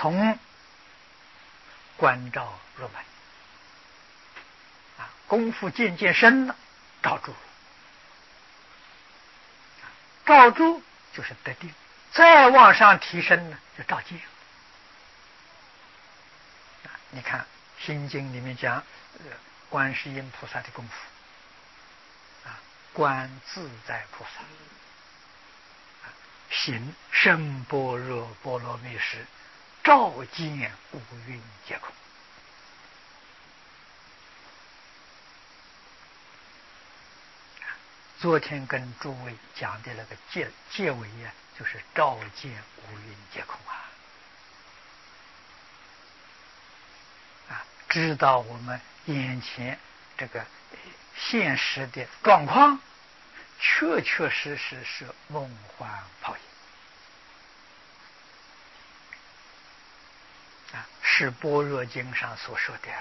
从观照入门，功夫渐渐深了，照住了，照住就是得定，再往上提升呢，就照见。你看《心经》里面讲观世音菩萨的功夫，观自在菩萨，行深般若波罗蜜时，照见五蕴皆空。昨天跟诸位讲的那个结尾呀，就是照见五蕴皆空知道我们眼前这个现实的状况，确确实实是梦幻泡影是般若经上所说的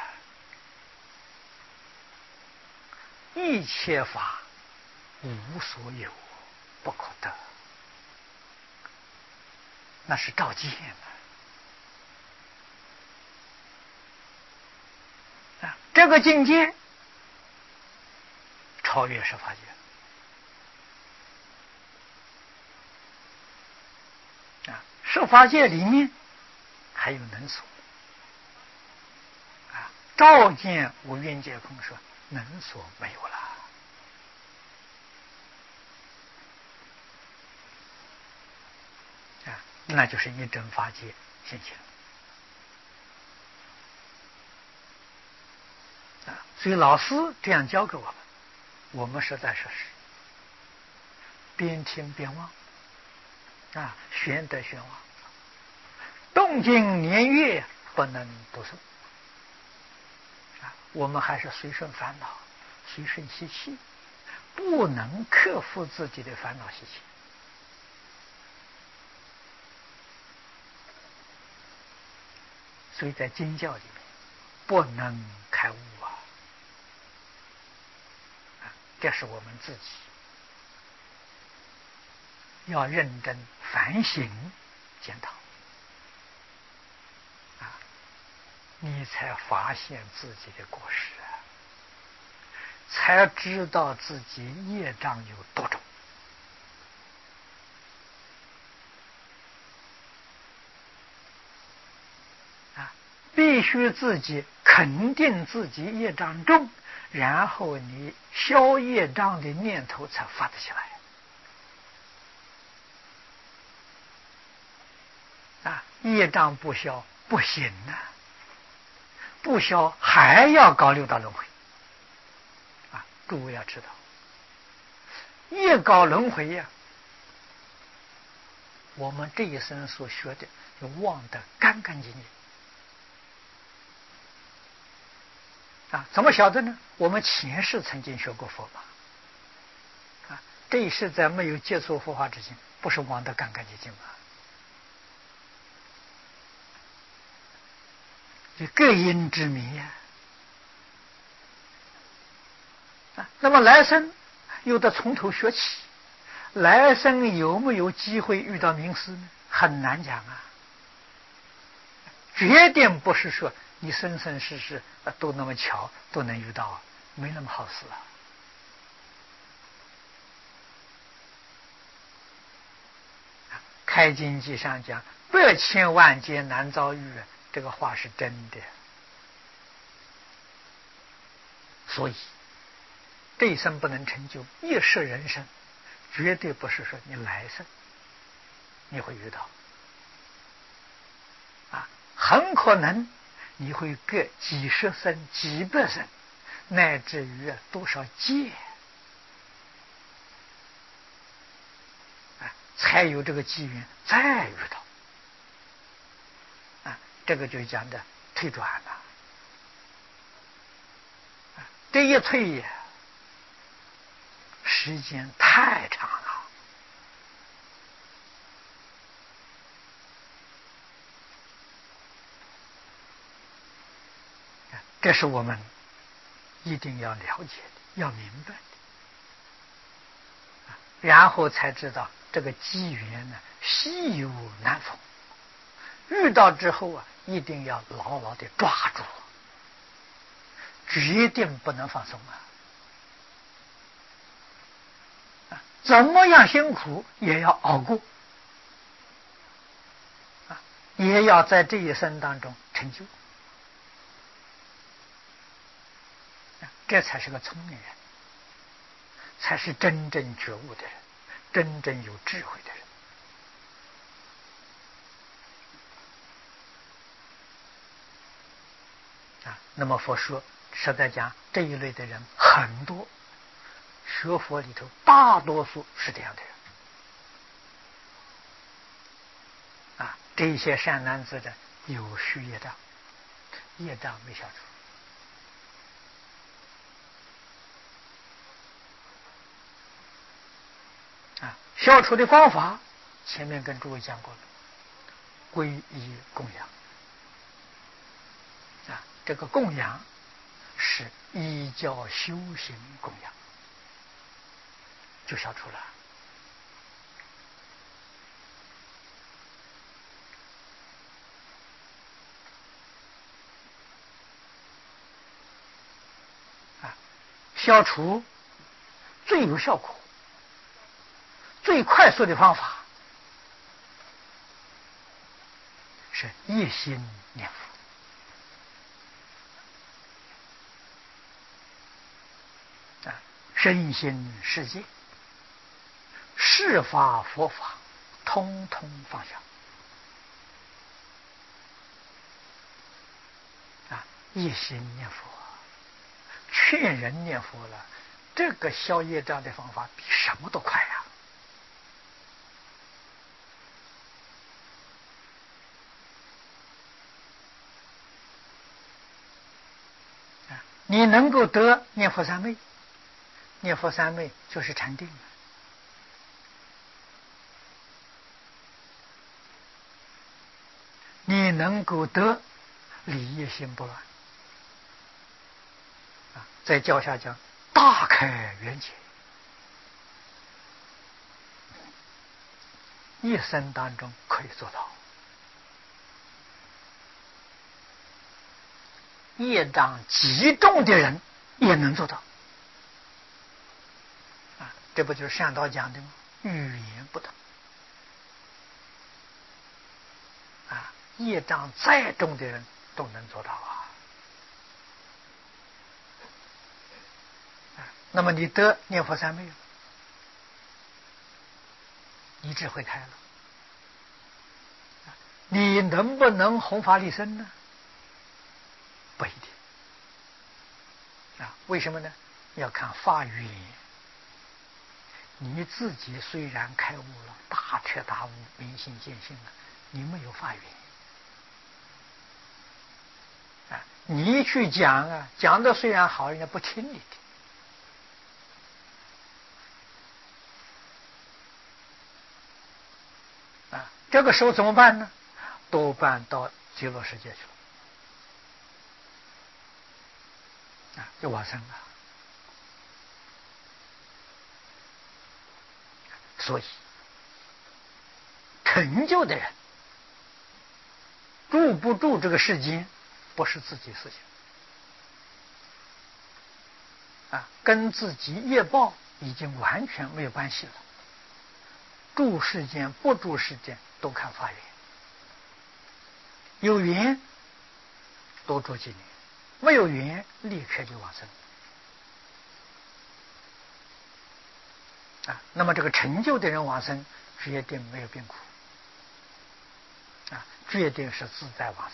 一切法无所有，不可得，那是照见这个境界超越十法界十法界里面还有能所照见五蕴皆空，说能所没有了那就是一真法界现前所以老师这样教给我们，我们实在是边听边忘玄得玄忘，动经年月不能读诵我们还是随顺烦恼，随顺习气，不能克服自己的烦恼习气。所以在经教里面不能开悟这是我们自己要认真反省检讨你才发现自己的过失才知道自己业障有多重必须自己肯定自己业障重，然后你消业障的念头才发得起来业障不消不行不消还要搞六道轮回诸位要知道业搞轮回我们这一生所学的就忘得干干净净怎么晓得呢？我们前世曾经学过佛法这一世在没有接触佛法之前，不是忘得干干净净吗？就各因之迷那么来生又得从头学起，来生有没有机会遇到名师呢？很难讲决定不是说你生生世世都那么巧都能遇到没那么好事开经记上讲百千万劫难遭遇这个话是真的所以这一生不能成就一世人生，绝对不是说你来生你会遇到很可能你会隔几十生几百生乃至于多少劫才有这个机缘再遇到这个就讲的退转了这一退时间太长了这是我们一定要了解的要明白的然后才知道这个机缘呢稀有难逢遇到之后啊，一定要牢牢的抓住，决定不能放松啊！怎么样辛苦也要熬过啊，也要在这一生当中成就，这才是个聪明人，才是真正觉悟的人，真正有智慧的人。那么佛说，实在讲这一类的人很多，学佛里头大多数是这样的人啊。这些善男子的有续业障，业障没消除啊。消除的方法，前面跟诸位讲过了，皈依供养啊。这个供养是依教修行供养，就消除了啊。消除最有效果、最快速的方法是一心念佛。身心世界，世法佛法，通通放下啊！一心念佛，劝人念佛了，这个消业障的方法比什么都快啊！你能够得念佛三昧，念佛三昧就是禅定了。你能够得理业心不乱啊，在教下讲大开圆解，一生当中可以做到。业障极重的人也能做到啊，这不就是善导讲的吗？语言不同啊，业障再重的人都能做到啊。那么你得念佛三昧了，你智慧开了，你能不能弘法利生呢？不一定啊。为什么呢？要看发愿。你自己虽然开悟了，大彻大悟，明心见性了，你没有发愿啊。你去讲啊，讲的虽然好，人家不听你的啊。这个时候怎么办呢？多半到极乐世界去了啊，就往生了。所以成就的人住不住这个世间，不是自己事情啊，跟自己业报已经完全没有关系了。住世间不住世间都看发愿，有缘多住几年，没有缘立刻就往生啊。那么这个成就的人往生，决定没有病苦啊，决定是自在往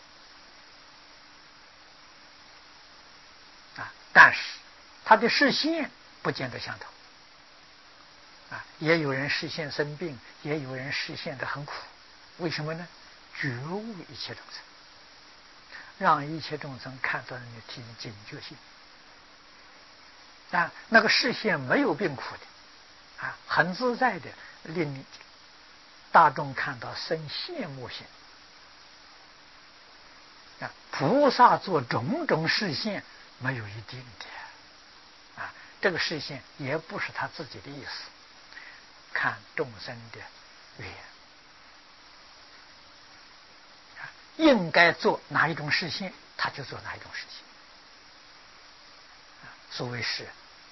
生啊。但是他的视线不见得相同啊，也有人视线生病，也有人视线的很苦。为什么呢？觉悟一切众生，让一切众生看到你提警觉性啊。那个视线没有病苦的啊，很自在的，令大众看到生羡慕心啊。菩萨做种种视线没有一定的啊，这个视线也不是他自己的意思，看众生的缘应该做哪一种事情，他就做哪一种事情。所谓是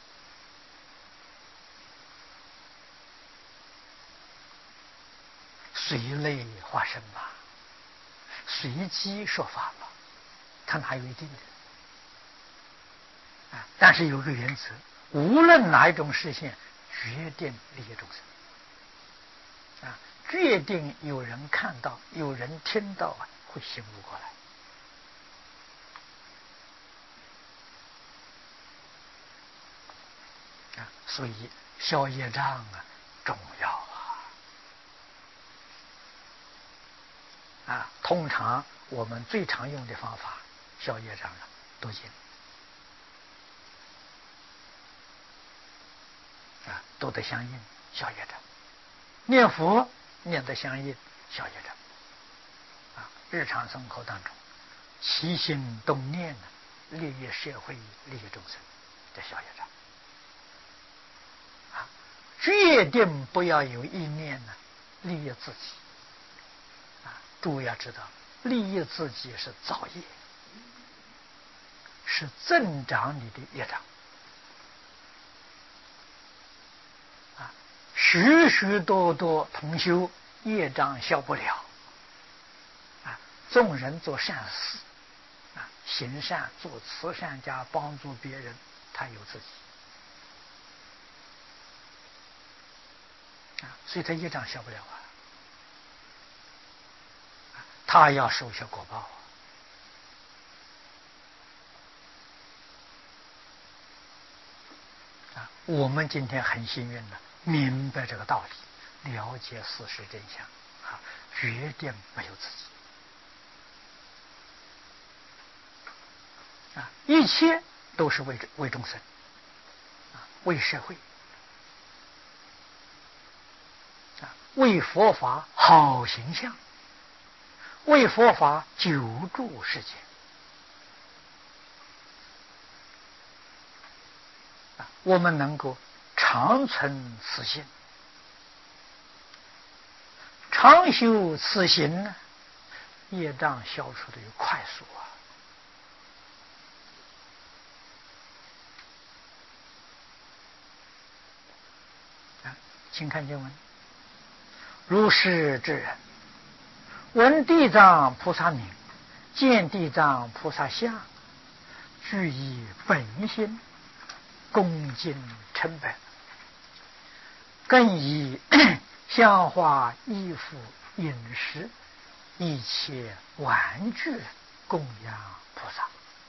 随类化身嘛，随机说法嘛，他哪有一定的？但是有个原则，无论哪一种事情，决定利益众生。决定有人看到，有人听到会醒悟过来。所以消业障重要通常我们最常用的方法消业障读经都得相应消业障，念佛念得相应消业障日常生活当中起心动念利益社会利益众生的消业障决定不要有一念利益自己诸位要知道，利益自己是造业，是增长你的业障许许多多同修业障消不了众人做善事行善做慈善家帮助别人，他有自己所以他业障消不了他要受些果报我们今天很幸运的明白这个道理，了解事实真相决定没有自己一切都是为众生为社会为佛法好形象，为佛法救助世界我们能够常存此心，常修此行呢，业障消除的又快速请看经文，如是之人，闻地藏菩萨名，见地藏菩萨相，具以本心恭敬称拜，更以香花衣服饮食一切玩具供养菩萨。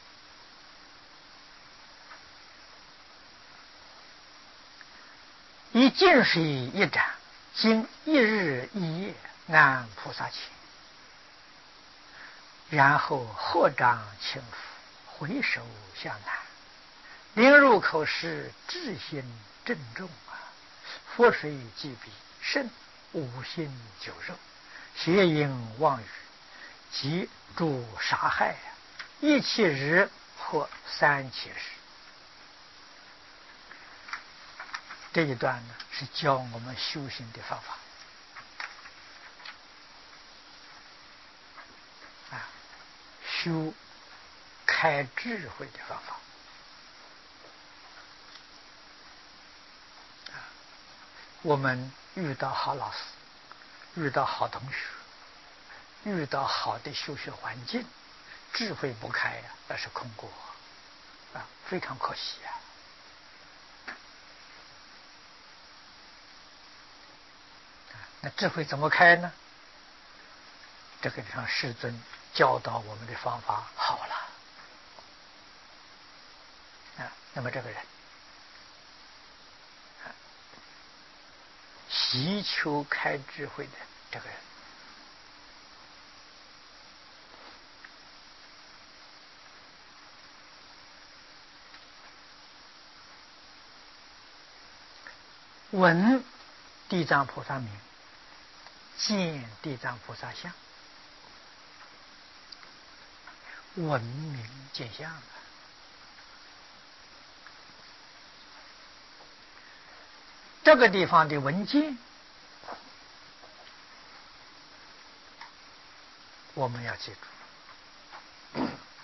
以净水一盏，经一日一夜安菩萨前，然后合掌轻抚，回首向南，临入口时至心郑重佛水即彼甚无心酒肉，邪淫妄语及诸杀害一七日或3七日。这一段呢是教我们修行的方法修开智慧的方法我们遇到好老师，遇到好同学，遇到好的修学环境，智慧不开那是空过非常可惜那智慧怎么开呢？这个地方世尊教导我们的方法好了那么这个人希求开智慧的这个人闻地藏菩萨名，见地藏菩萨相，闻名见相这个地方的闻见我们要记住，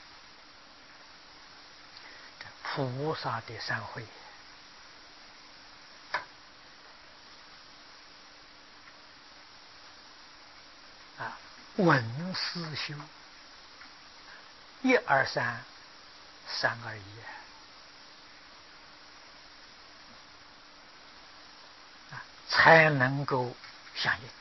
这菩萨的三会啊，闻思修，一二三，三二一。才能够响应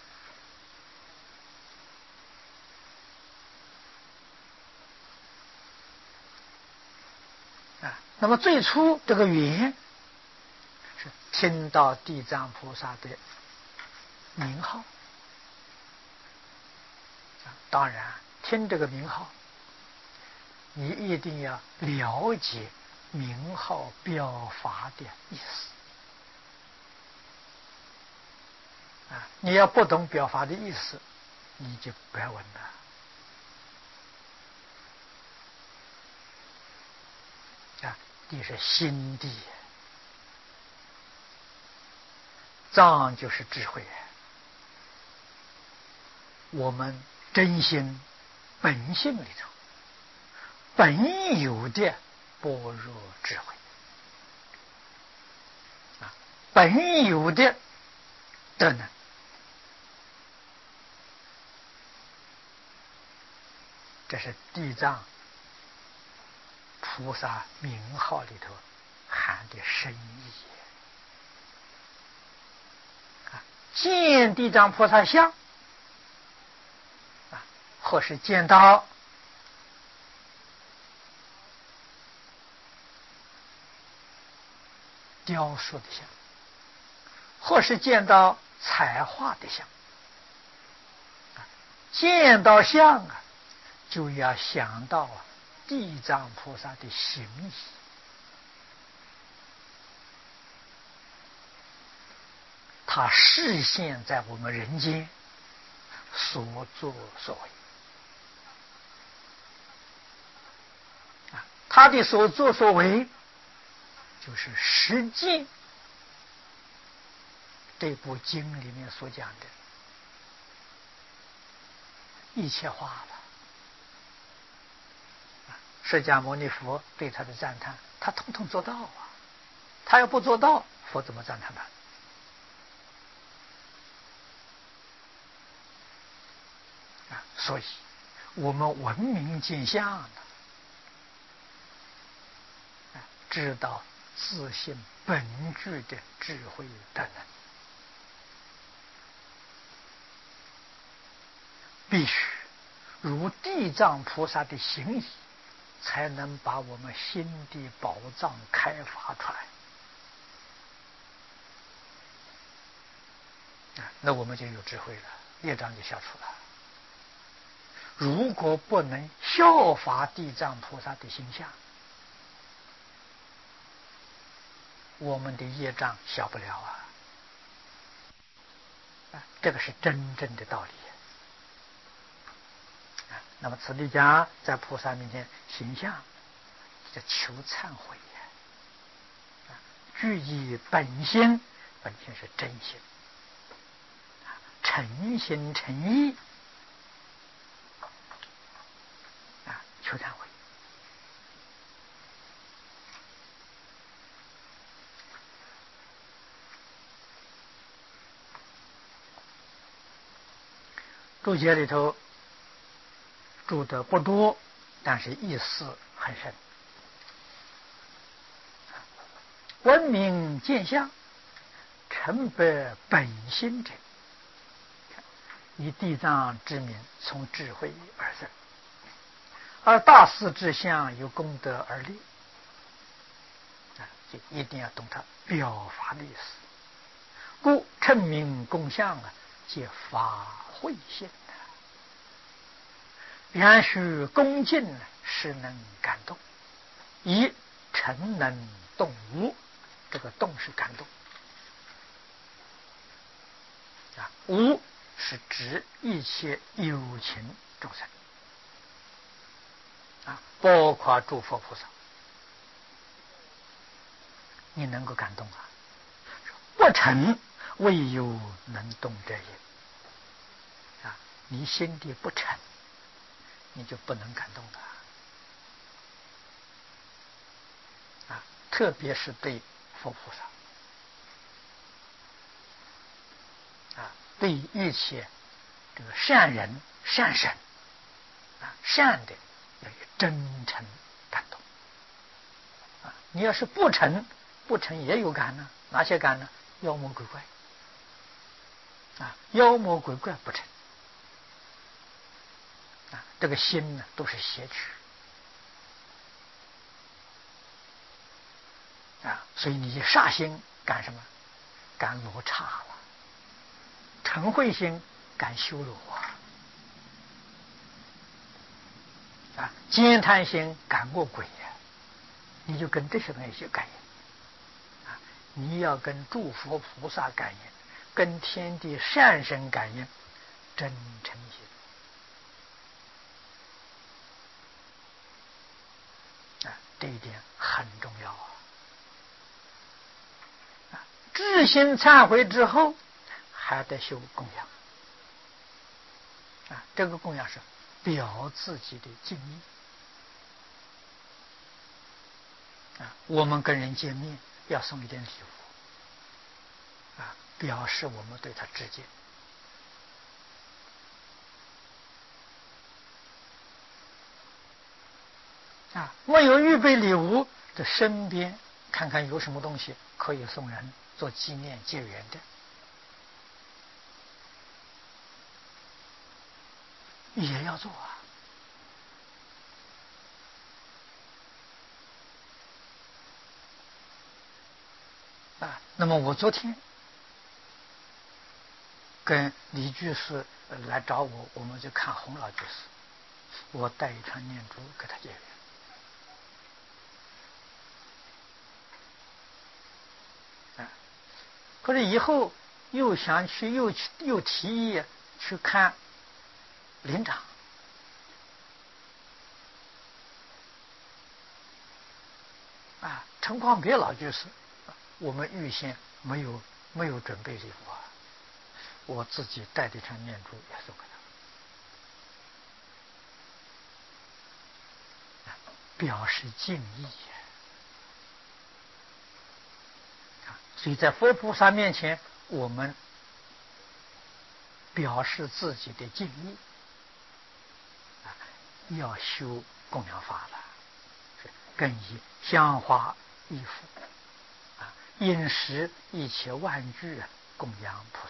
啊。那么最初这个缘是听到地藏菩萨的名号啊，当然听这个名号，你一定要了解名号表法的意思。你要不懂表法的意思，你就不要问了。地是心地，藏就是智慧。我们真心本性里头本有的般若智慧本有的德能，这是地藏菩萨名号里头含的深意。见地藏菩萨像或是见到雕塑的像，或是见到彩画的像，见到像就要想到地藏菩萨的行仪。他示现在我们人间所作所为他的所作所为就是实践这部经里面所讲的一切化了。释迦牟尼佛对他的赞叹，他统统做到他要不做到，佛怎么赞叹他？所以我们闻名见相知道自性本具的智慧德能，必须如地藏菩萨的行仪，才能把我们心的宝藏开发出来。那我们就有智慧了，业障就消除了。如果不能效法地藏菩萨的形象，我们的业障消不了这个是真正的道理。那么此地讲在菩萨面前形象，叫求忏悔具以本心，本心是真心，诚心诚意求忏悔。注解里头注的不多，但是意思很深。闻名见相，诚白本心者，以地藏之名，从智慧而生，而大士之相由功德而立就一定要懂他表法的意思。故称名供相皆法会性然须恭敬是能感动，以诚能动无，这个动是感动无是指一切有情众生包括诸佛菩萨，你能够感动不诚未有能动者也你心地不诚， 你就不能感动的啊！特别是对佛菩萨啊，对一切这个善人善神啊，善的要有真诚感动啊！你要是不诚也有感呢，哪些感呢？妖魔鬼怪啊，妖魔鬼怪不成啊，这个心呢都是邪曲啊，所以你煞心感什么？感罗刹了。嗔恚心感修罗啊，奸贪心感恶鬼呀，你就跟这些东西去感应啊，你要跟诸佛菩萨感应，跟天地善神感应，真诚心啊，这一点很重要啊！至心忏悔之后，还得修供养啊，这个供养是表自己的敬意啊。我们跟人见面要送一点礼物啊，表示我们对他致敬啊。没有预备礼物，在身边看看有什么东西可以送人做纪念结缘的，也要做啊。那么我昨天跟李居士来找我，我们就看洪老居士，我带一串念珠给他结缘啊。可是以后又想去，又提议去看林长啊，陈光别老居士，我们预先没有准备礼物啊，我自己带的串念珠也送给他，表示敬意所以在佛菩萨面前，我们表示自己的敬意要修供养法了，更以香花衣服饮食一切万具供养菩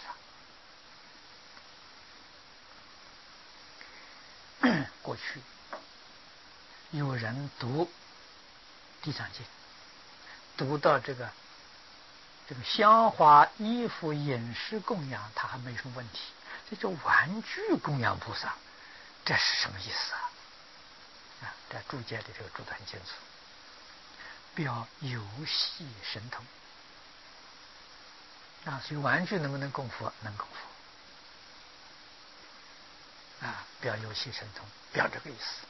萨。过去有人读地藏经，读到这个香花衣服饮食供养，他还没什么问题，这叫玩具供养菩萨，这是什么意思啊？在注解里头注得很清楚，表游戏神通所以玩具能不能供佛？能供佛表游戏神通，表这个意思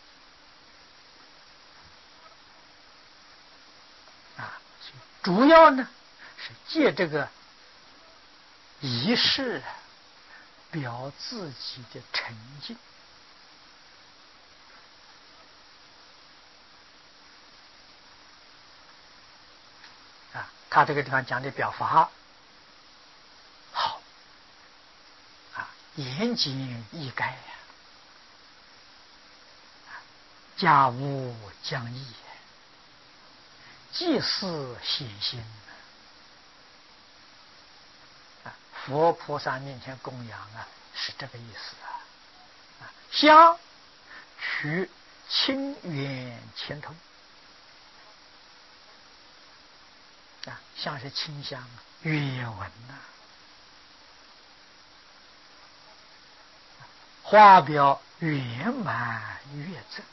主要呢是借这个仪式表自己的沉静他这个地方讲的表法好严谨易改家务将易，祭祀显心佛菩萨面前供养是这个意思香取清源前头像是清香悦闻花表圆满悦正，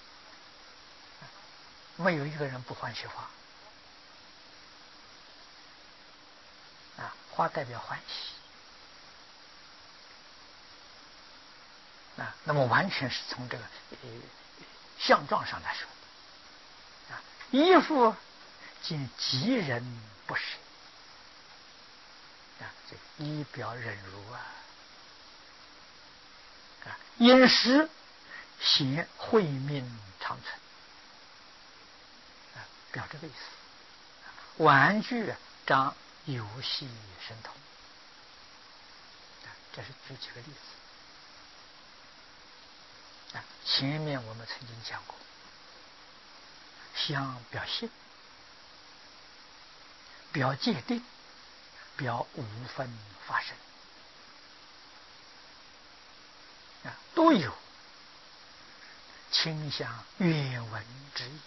没有一个人不欢喜花花代表欢喜那么完全是从这个相状上来说衣服见吉人不舍这衣表忍辱饮食显慧命长存，表这个意思。玩具长游戏神通，这是举几个例子。前面我们曾经讲过，相表性，表界定，表无分发生，都有倾向原文之意，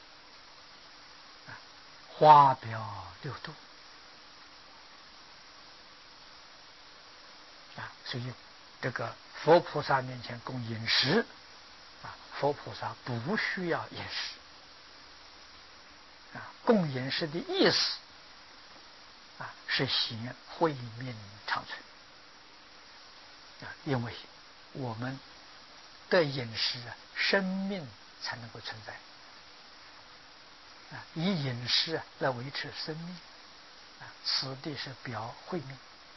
花表六度，所以这个佛菩萨面前供饮食，佛菩萨不需要饮食，供饮食的意思是显慧命长存，因为我们的饮食生命才能够存在，以饮食来维持生命，此地是表慧命。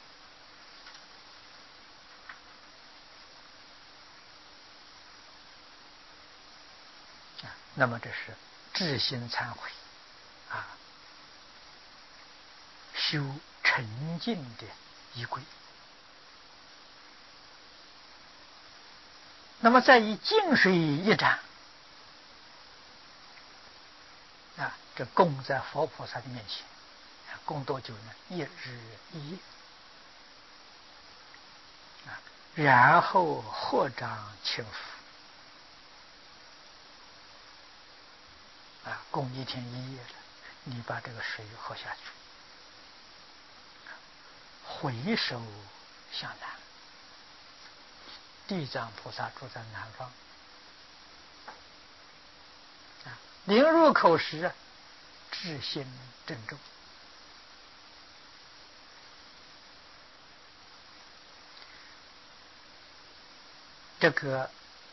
那么这是至心忏悔修沉静的仪轨。那么再以净水一盏这供在佛菩萨的面前，供多久呢？一日一夜，然后合掌轻抚，供一天一夜了，你把这个水喝下去，回首向南，地藏菩萨住在南方，临入口时至心郑重，这个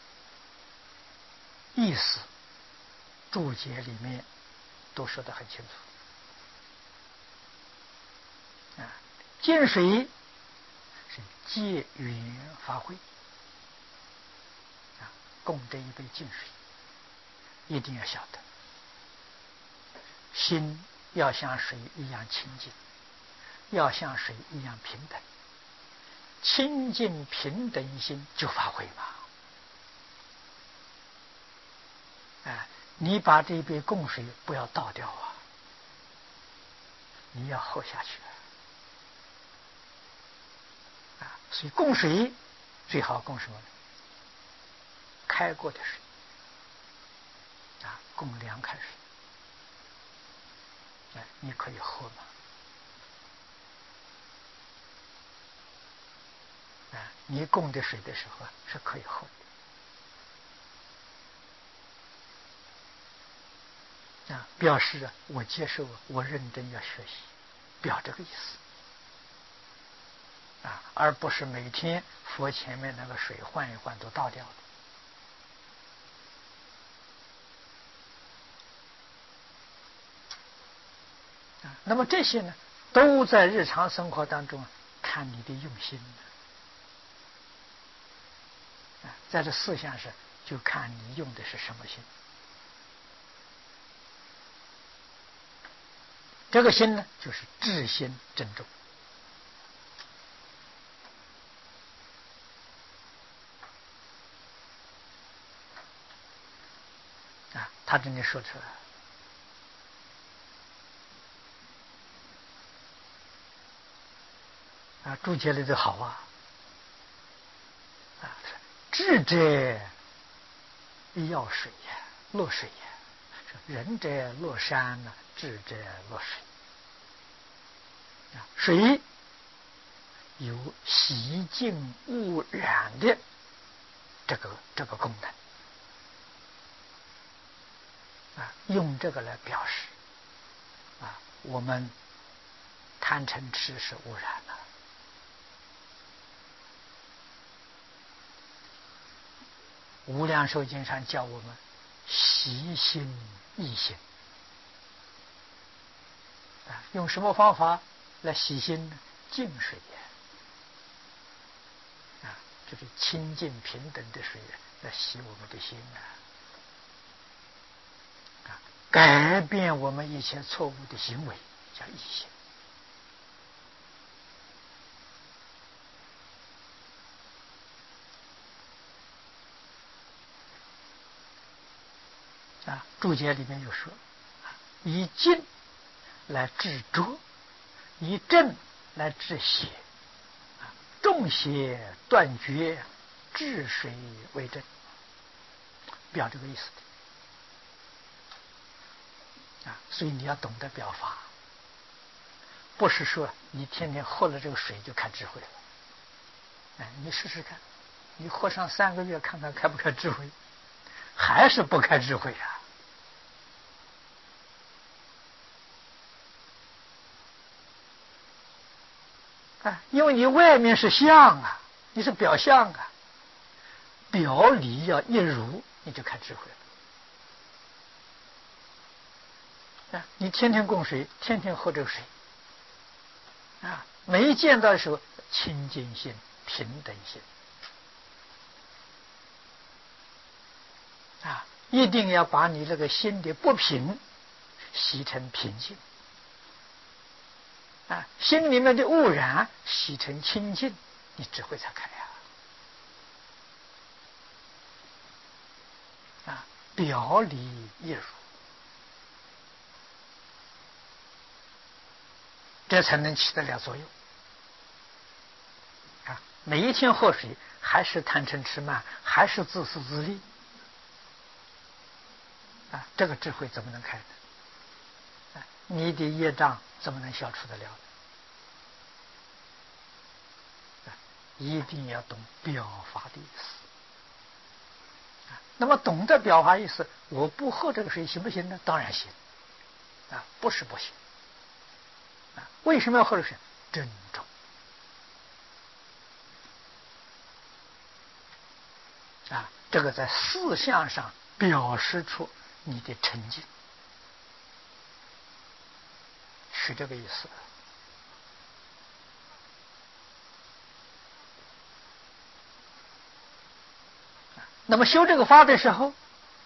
意思注解里面都说得很清楚。净水是借缘发挥，供这一杯净水，一定要晓得，心要像水一样清净，要像水一样平等，清净平等心就发挥嘛。你把这一杯供水不要倒掉你要喝下去所以供水最好供什么呢？开过的水供凉开水你可以喝吗？你供的水的时候是可以喝的表示我接受，我认真要学习，表这个意思而不是每天佛前面那个水换一换都倒掉了那么这些呢，都在日常生活当中看你的用心在这四项上就看你用的是什么心。这个心呢，就是至心珍重他这里说出来注解里头好智者要水落水仁者落山智者落水水有洗净污染的这个功能用这个来表示我们贪嗔痴是污染了。无量寿经上教我们习心意心用什么方法来洗心呢？净水这是清净平等的水来洗我们的心改变我们一切错误的行为，叫疑心。注解里面有说，以静来治浊，以正来治邪，众邪断绝，治水为正，表这个意思的所以你要懂得表法，不是说你天天喝了这个水就开智慧了。你试试看，你喝上3个月，看看开不开智慧，还是不开智慧因为你外面是相你是表象表里要一如，你就开智慧了。你天天供水，天天喝这个水每一见到的时候，清净心、平等心一定要把你这个心的不平洗成平静心里面的污染洗成清净，你智慧才开表里一如，这才能起得了作用每一天喝水，还是贪嗔痴慢，还是自私自利这个智慧怎么能开呢？你的业障怎么能消除得了？一定要懂表法的意思那么懂得表法意思，我不喝这个水行不行呢？当然行不是不行为什么要喝这个水？珍重这个在思想上表示出你的沉静，是这个意思那么修这个法的时候，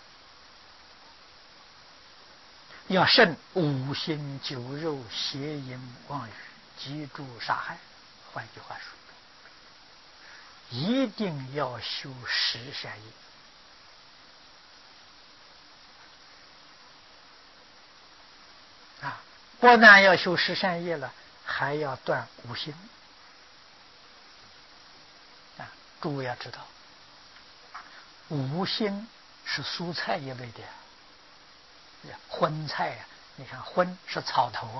要慎五心酒肉邪淫妄语嫉妒杀害。换句话说，一定要修十善业不但要修十善业了，还要断五心诸位要知道，五心是蔬菜一类的荤菜你看荤是草头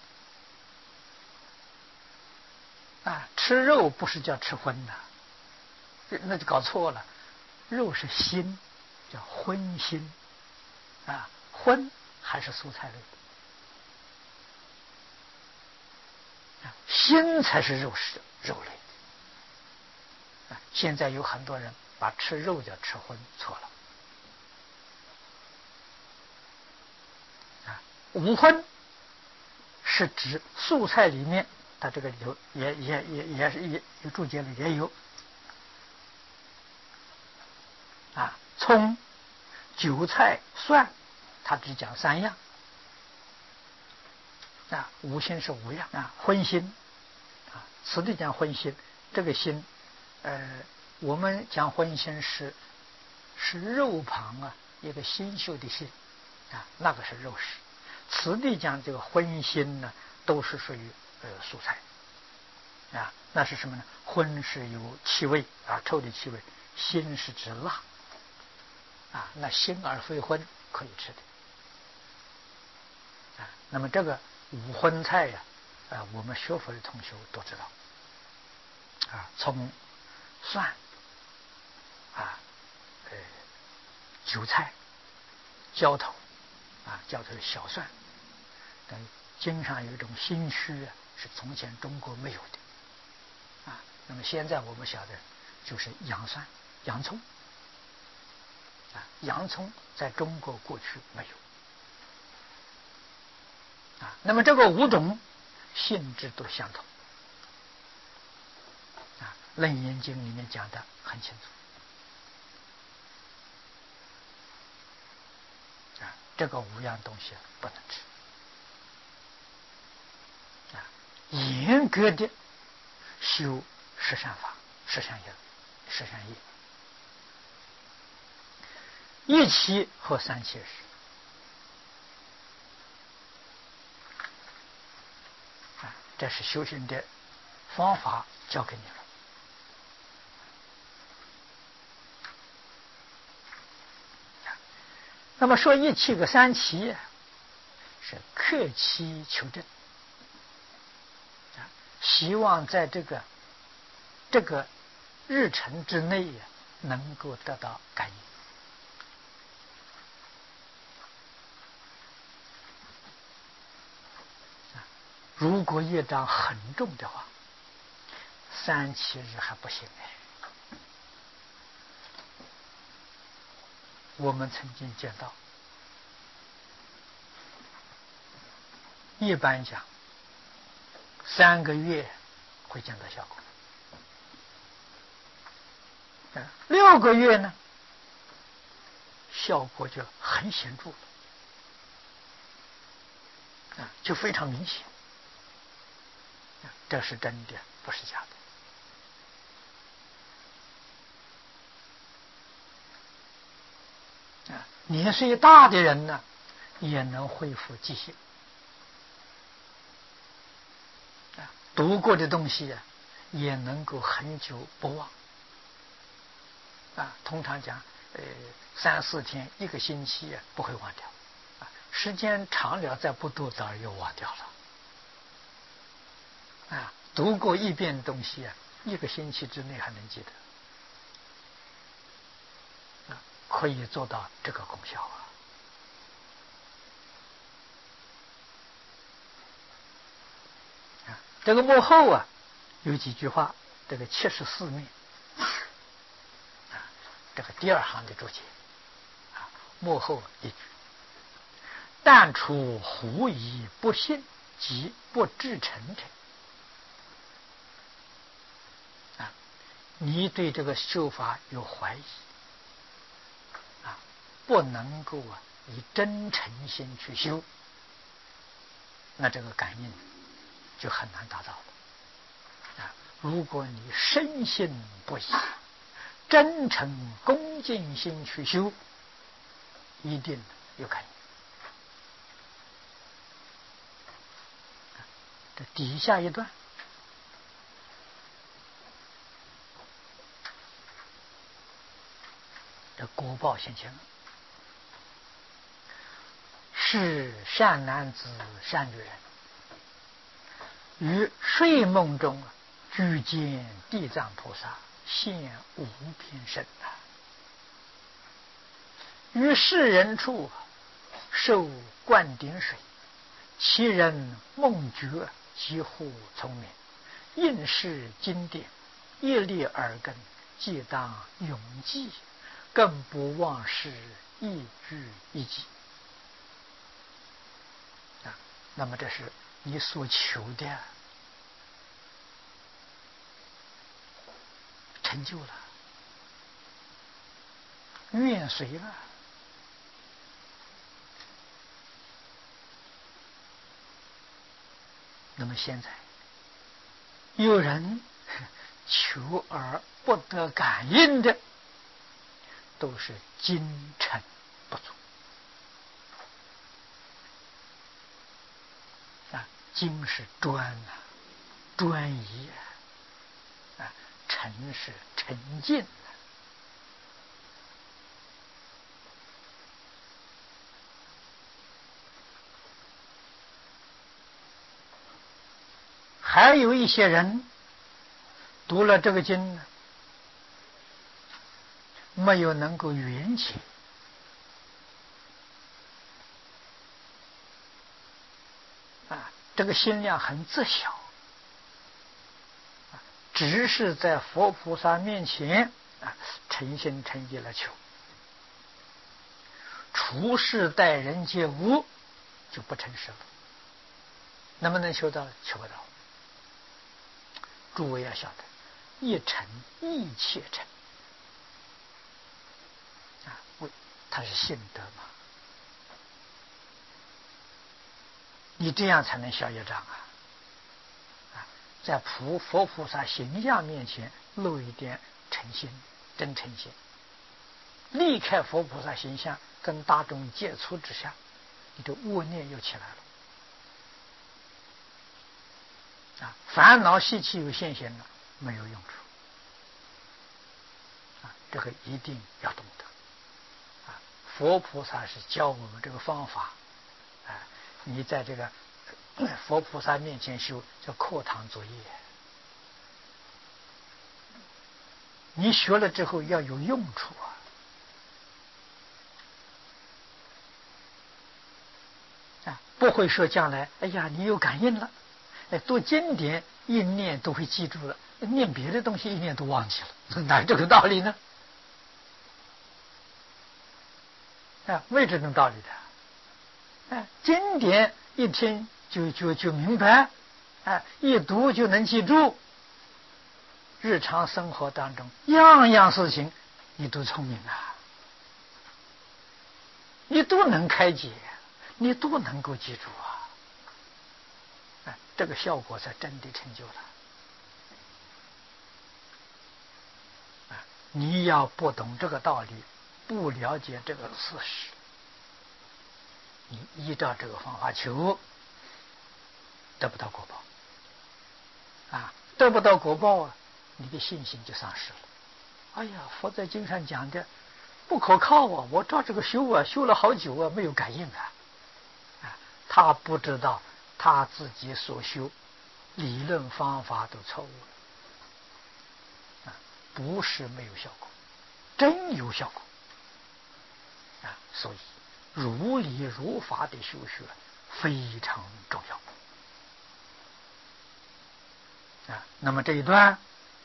吃肉不是叫吃荤那就搞错了，肉是心，叫荤心荤还是蔬菜类心才是肉类现在有很多人把吃肉叫吃荤，错了五荤是指素菜里面，它这个也是注解里也有葱、韭菜、蒜，它只讲3样五心是5样荤心此地讲荤心，这个心我们讲荤心是肉旁一个心修的心那个是肉食。此地讲这个荤心呢，都是属于蔬菜那是什么呢？荤是有气味臭的气味，心是指辣那心而非荤可以吃的那么这个五荤菜我们学佛的同学都知道葱、蒜韭菜、浇头浇头小蒜经常有一种心虚是从前中国没有的那么现在我们晓得就是洋蒜、洋葱洋葱在中国过去没有那么这个5种性质都相同楞严经里面讲的很清楚这个5样东西不能吃。严格的修十善法、十善业、十善业，一期和3期时，这是修行的方法，教给你了。那么说1期和3期是克期求证，希望在这个日程之内能够得到感应。如果业障很重的话，3期日还不行哎。我们曾经见到，一般讲3个月会见到效果，6个月呢，效果就很显著了，就非常明显。这是真的，不是假的。年岁大的人呢，也能恢复记性。读过的东西也能够很久不忘。通常讲，3、4天、1个星期不会忘掉。时间长了再不读，当然又忘掉了。读过1遍的东西1个星期之内还能记得，可以做到这个功效这个幕后有几句话，这个74面这个第2行的注解幕后一句：但除狐疑不信及不至诚者。你对这个修法有怀疑不能够以真诚心去修，那这个感应就很难达到了。如果你深信不疑、真诚恭敬心去修，一定有感应。这底下一段，这果报现前了。是善男子、善女人，于睡梦中具见地藏菩萨现无边身于世人处受灌顶水，其人梦觉几乎从眠，应是经典，业力耳根，既当永记，更不忘事一句一记。那么这是你所求的成就了，愿随了。那么现在有人求而不得感应的，都是精诚不足。精是专专一诚是沉静还有一些人读了这个经呢，没有能够缘起，这个心量很自小，只是在佛菩萨面前诚心诚意来求，处事待人接物就不诚实了。能不能求到？求不到。诸位要晓得，一诚一切诚为他是信德嘛。 你这样才能消业障在佛菩萨形象面前露一点诚心，真诚心，离开佛菩萨形象跟大众接触之下，你的恶念又起来了烦恼习气又现前了，没有用处这个一定要懂得佛菩萨是教我们这个方法你在这个佛菩萨面前修叫课堂作业，你学了之后要有用处不会说将来哎呀你有感应了读经典一念都会记住了，念别的东西一念都忘记了，哪有这个道理呢？没这种道理的经典一听就明白一读就能记住，日常生活当中样样事情你都聪明你都能开解，你都能够记住这个效果才真的成就了你要不懂这个道理，不了解这个事实，你依照这个方法求，得不到果报得不到果报你的信心就丧失了。哎呀，佛在经上讲的不可靠我照这个修修了好久没有感应他不知道他自己所修理论方法都错误了不是没有效果，真有效果所以如理如法的修学非常重要那么这一段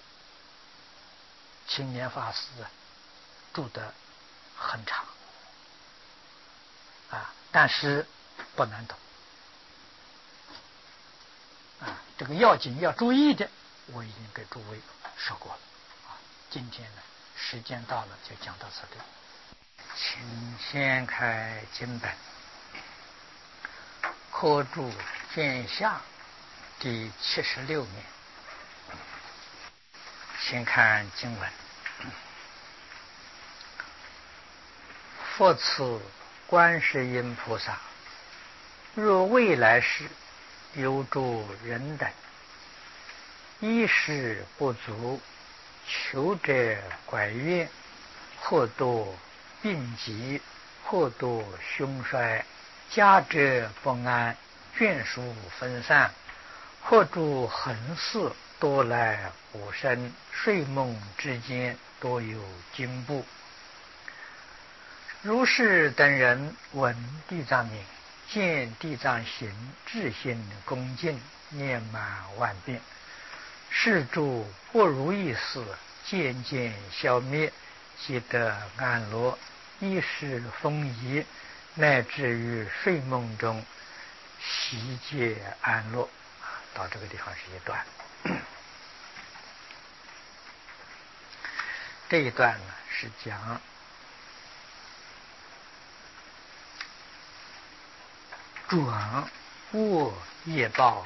青年法师住得很长但是不难懂这个要紧要注意的我已经给诸位说过了今天呢时间到了就讲到这里，请先开经本科注卷下第76面，先看经文。复次观世音菩萨若未来世有诸人等衣食不足，求者拐运，或多病疾，或多凶衰，家者不安，眷属分散，或诸横事多来无生，睡梦之间多有惊怖。如是等人闻地藏名，见地藏行，至心恭敬，念满万遍，是诸不如意事渐渐消灭，即得安乐，衣食丰溢，乃至于睡梦中悉皆安乐。到这个地方是一段。这一段呢是讲转恶业报，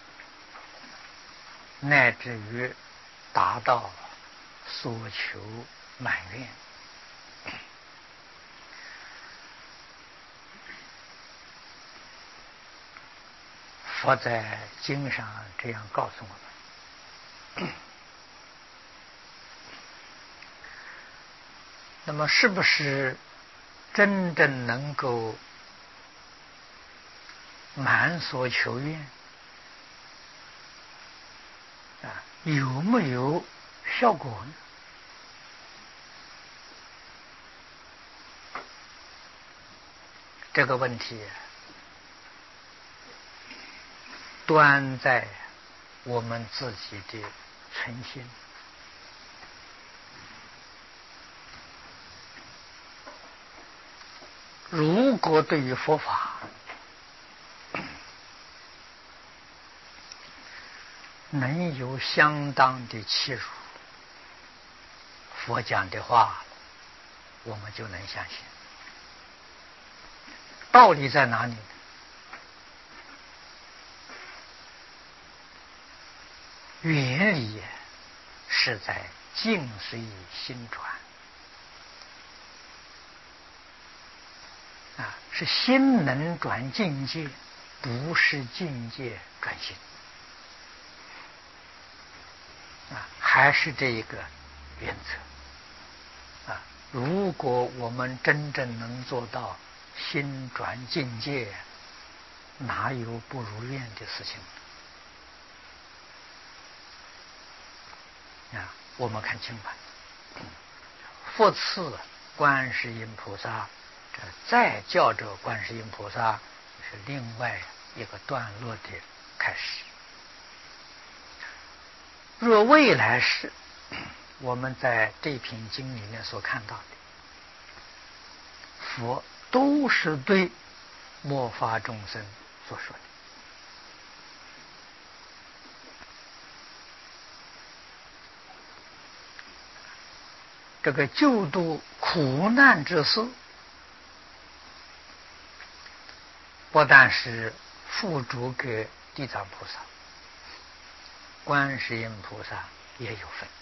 乃至于达到所求满愿。佛在经上这样告诉我们。那么是不是真正能够满所求愿有没有效果呢？这个问题端在我们自己的诚心。如果对于佛法能有相当的契入，佛讲的话我们就能相信。道理在哪里呢？ 原理是在境随心转啊，是心能转境界，不是境界转心啊，还是这一个原则啊。如果我们真正能做到心转境界，哪有不如愿的事情啊？我们看经文，复次观世音菩萨，这再教着观世音菩萨是另外一个段落的开始。若未来世，我们在这篇经里面所看到的，佛都是对末法众生所说的。这个救度苦难之事，不但是付诸给地藏菩萨，观世音菩萨也有份。